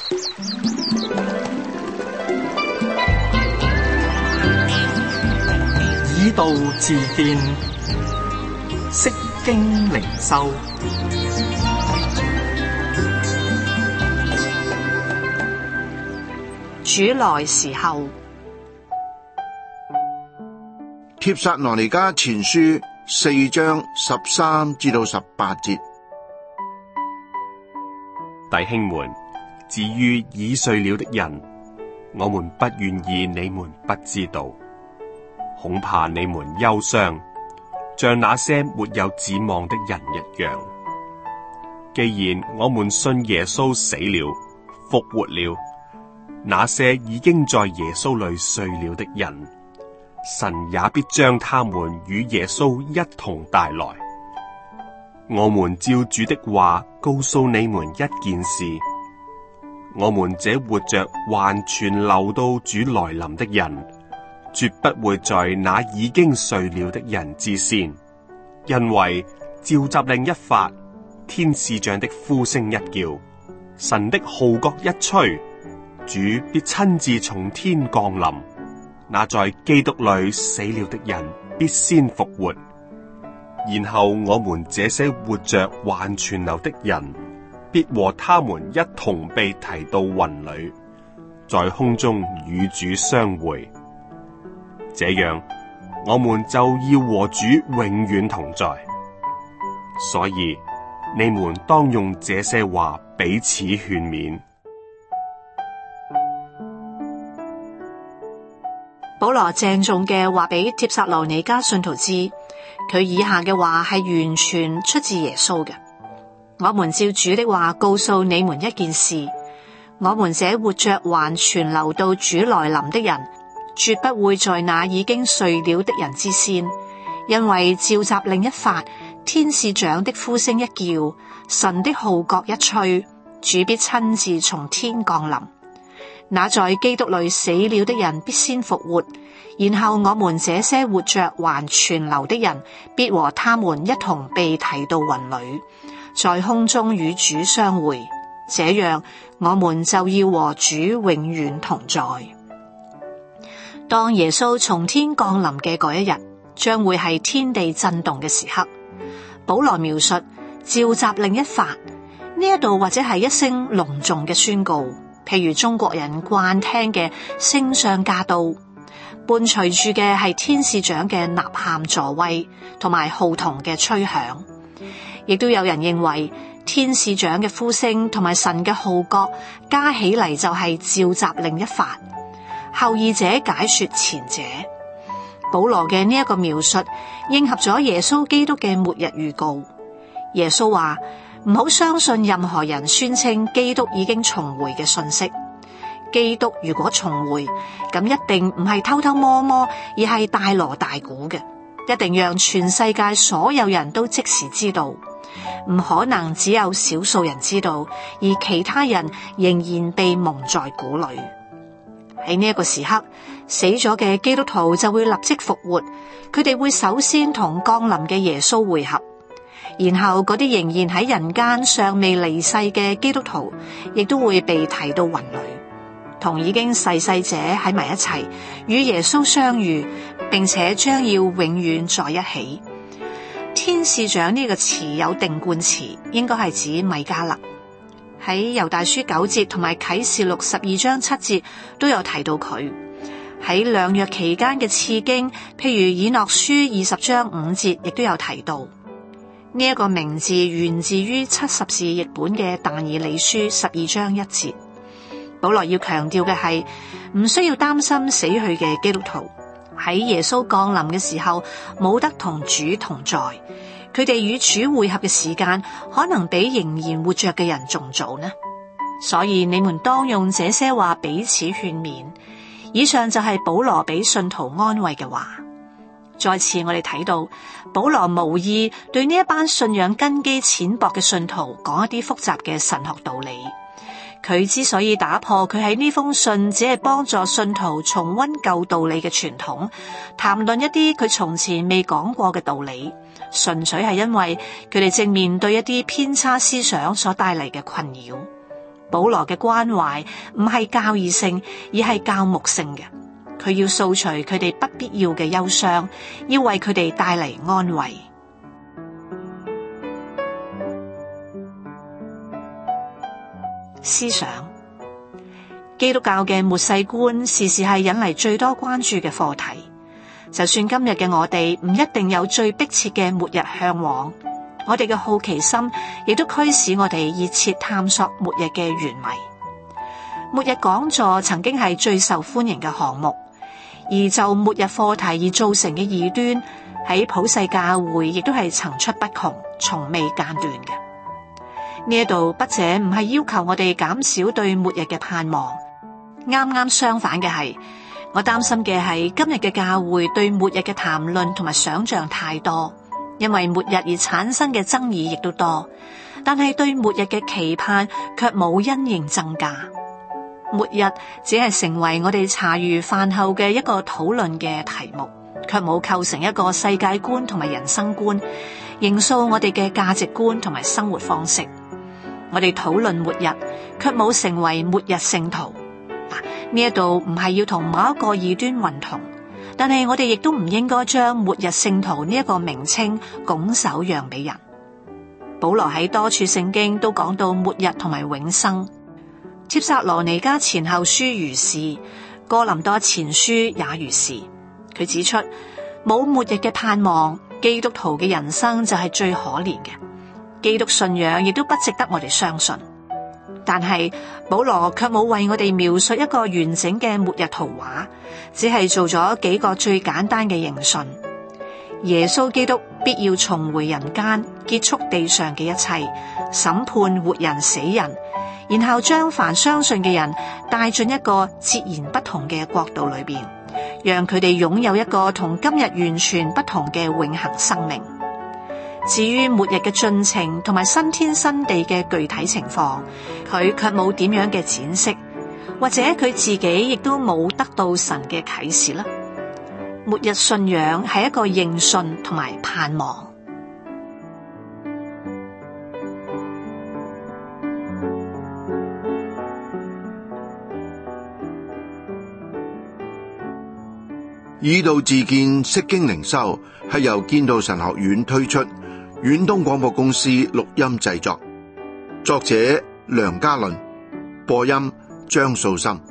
以道治變，釋經靈修。 主來時候， 帖撒羅尼迦前書4章13至到18節。 弟兄們，至於已睡了的人，我們不願意你們不知道，恐怕你們憂傷，像那些沒有指望的人一樣。既然我們信耶穌死了，復活了，那些已經在耶穌裏睡了的人，神也必將他們與耶穌一同帶來。我們照主的話告訴你們一件事，我們這活着還存留到主來臨的人，絕不會在那已經睡了的人之先，因為召集令一發，天使長的呼聲一叫，神的號角一吹，主必親自從天降臨，那在基督裏死了的人必先復活，然後我們這些活着還存留的人，必和他們一同被提到雲裏，在空中與主相會。這樣，我們就要和主永遠同在。所以，你們當用這些話彼此勸勉。 保羅鄭重嘅話俾帖撒羅尼迦信徒知，佢以下嘅話係完全出自耶穌嘅。我們照主的話告訴你們一件事，我們這活着還存留到主來臨的人，絕不會在那已經睡了的人之先，因為召集令一發，天使長的呼聲一叫，神的號角一吹，主必親自從天降臨。那在基督裏死了的人必先復活，然後我們這些活着還存留的人，必和他們一同被提到雲裏，在空中與主相會。這樣，我們就要和主永遠同在。當耶穌從天降臨嘅嗰一日，將會係天地震動嘅時刻。保羅描述召集令一發，呢一度或者係一聲隆重嘅宣告，譬如中國人慣聽嘅聖上駕到，伴隨住嘅係天使長嘅吶喊助威，同埋號筒嘅吹響。亦都有人認為天使長嘅呼聲同埋神嘅號角加起嚟就係召集令一發，後二者解說前者。保羅嘅呢一個描述應合咗耶穌基督嘅末日預告。耶穌話唔好相信任何人宣稱基督已經重回嘅信息。基督如果重回，咁一定唔係偷偷摸摸，而係大鑼大鼓嘅，一定讓全世界所有人都即時知道。唔可能只有少數人知道，而其他人仍然被蒙在鼓裏。喺呢一個時刻，死咗嘅基督徒就會立即復活，佢哋會首先同降臨嘅耶穌會合，然後嗰啲仍然喺人間尚未離世嘅基督徒，亦都會被提到雲裏，同已經逝世者喺埋一齊，與耶穌相遇，並且將要永遠在一起。天使長呢個詞有定冠詞，應該係指米迦勒。喺猶大書9節同埋啟示錄12章7節都有提到佢。喺兩約期間嘅次經，譬如以諾書20章5節，亦都有提到。呢一個名字源自於70士譯本嘅但以理書12章1節。保羅要強調嘅係，唔需要擔心死去嘅基督徒喺耶穌降臨嘅時候冇得同主同在，佢哋與主會合嘅時間可能比仍然活着嘅人仲早呢。所以你們當用這些話彼此勸勉。以上就係保羅俾信徒安慰嘅話。再次我哋睇到保羅無意對呢一班信仰根基淺薄嘅信徒講一啲複雜嘅神學道理。佢之所以打破佢喺呢封信只係幫助信徒重溫舊道理嘅傳統，談論一啲佢從前未講過嘅道理，純粹係因為佢哋正面對一啲偏差思想所帶嚟嘅困擾。 保羅嘅關懷唔係教義性，而係教牧性嘅。佢要掃除佢哋不必要嘅憂傷，要為佢哋帶嚟安慰。思想，基督教嘅末世觀時時係引嚟最多關注嘅課題。就算今日嘅我哋唔一定有最迫切嘅末日向往，我哋嘅好奇心亦都驅使我哋熱切探索末日嘅原委。末日講座曾經係最受歡迎嘅項目，而就末日課題而造成嘅異端喺普世教會亦都係層出不窮，從未間斷嘅。呢一度筆者唔係要求我哋減少對末日嘅盼望，啱啱相反嘅係，我擔心嘅係今日嘅教會對末日嘅談論同埋想象太多，因為末日而產生嘅爭議亦都多，但係對末日嘅期盼卻冇因應增加。末日只係成為我哋茶餘飯後嘅一個討論嘅題目，卻冇構成一個世界觀同埋人生觀，形塑我哋嘅價值觀同埋生活方式。我哋討論末日，卻冇成為末日聖徒。呢一度唔係要同某一個異端混同，但係我哋亦都唔應該將末日聖徒呢一個名稱拱手讓俾人。保羅喺多處聖經都講到末日同埋永生。帖撒羅尼迦前後書如是，哥林多前書也如是。佢指出，冇末日嘅盼望，基督徒嘅人生就係最可憐嘅。基督信仰亦都不值得我哋相信。但係保羅卻冇為我哋描述一個完整嘅末日圖畫，只係做咗幾個最簡單嘅認信。耶穌基督必要重回人間，結束地上嘅一切，審判活人死人，然後將凡相信嘅人帶進一個截然不同嘅國度裏邊，讓佢哋擁有一個同今日完全不同嘅永恆生命。至於末日嘅進程同埋新天新地嘅具體情況，佢卻冇點樣嘅展示，或者佢自己亦都冇得到神嘅啟示啦。末日信仰係一個認信同埋盼望。 以道自見，釋經靈修係由建道神學院推出，遠東廣播公司錄音製作，作者梁家麟，播音張素心。